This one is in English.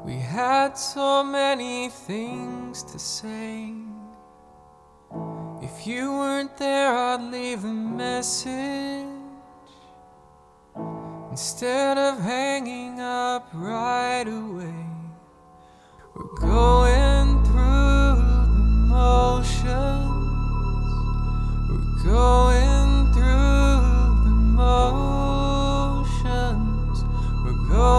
We had so many things to say. If you weren't there, I'd leave a message instead of hanging